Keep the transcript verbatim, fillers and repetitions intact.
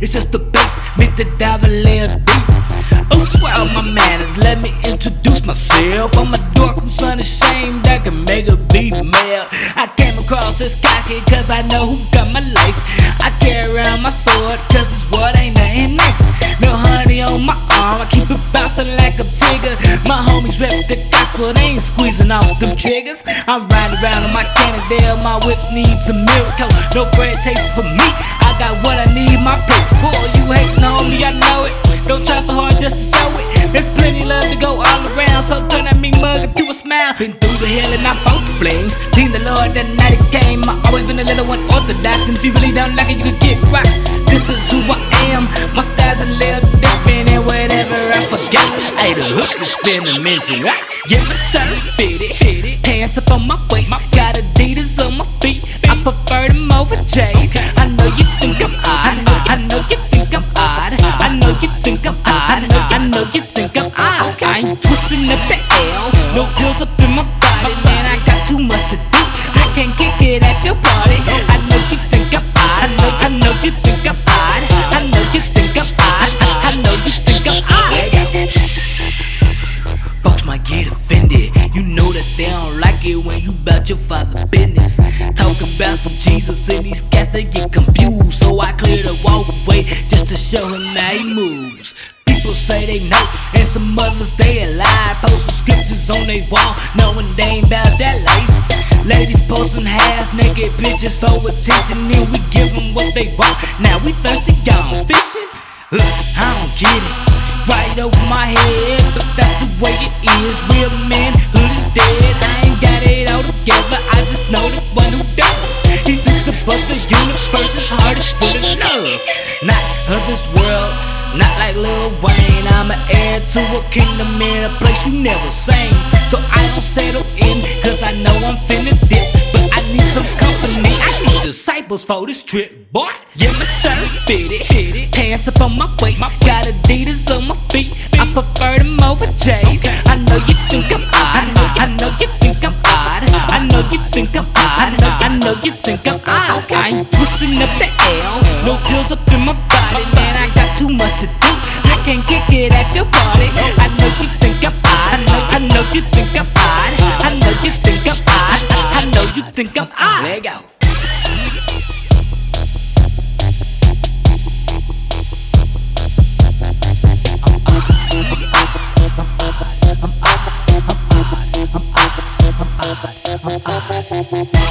It's just the bass, meant to dive a little deep. Oops, well, my manners, let me introduce myself. I'm a dork who's unashamed, I can make a beat male. I came across this cocky cause I know who got my life. I carry around my sword cause this world ain't nothing nice. No honey on my arm, I keep it bouncing like a trigger. My homies rep the gospel, they ain't squeezing off them triggers. I'm riding around on my Cannondale, my whip needs a miracle. No bread takes for me, I got what I need, my plate's full. You hating on me, I know it. Don't try so hard just to show it. There's plenty love to go all around, so turn that mean mug into a smile. Been through the hell and I fought the flames. Seen the Lord that night it came. I always been a little unorthodox, and if you really don't like it, you can get rocks. This is who I am. My style's a little different, and whatever I forget, hey, the hook is finna mention. Right? Get my shirt fitted, hit it, pants up on my waist. Got Adidas on my feet. I prefer them over J's. I know you think I'm odd. I know you think I'm odd. I know you think I'm odd. I know you think I'm odd. I ain't twisting up the L. No pills up in my body, man. I got too much to do. I can't kick it at your party. I know you think I'm odd. I know you think I'm odd. I know you think I'm odd. I know you think I'm odd. Folks might get offended. You know that they don't like it when you bout your father's business. Talking about some Jesus and these cats, they get confused. So I clear the walkway just to show him how he moves. People say they know, and some others they alive. Posting scriptures on they wall, knowing they ain't bout that life. Ladies posting half naked pictures for attention, and we give them what they want. Now we thirsty, gone fishing. Ugh, I don't get it. Right over my head, but that's the way it is. Real manhood is dead. I ain't got it all together, I just know the one who does. He sits above the universe, his heart is full of love. Not of this world, not like Lil Wayne. I'm an heir to a kingdom in a place you never seen. So I don't settle in, cause I know I'm finna dip. But I need some company, I need disciples for this trip, boy. Yeah, my shirt fitted, hit it, pants up on my waist. Got Adidas on my feet, I prefer them over J's. I know you think I'm odd, I know you think I'm odd. I know you think I'm odd, I know you think I'm odd. I ain't twisting up the L, no pills up in my body, man. I got too much to do, I can't kick it at your party. I know you think I'm odd, I know you think I'm odd. I know you think I'm odd, I know you think I'm odd. There you go. I'm odd, I'm odd, I'm odd, I'm odd, I'm odd.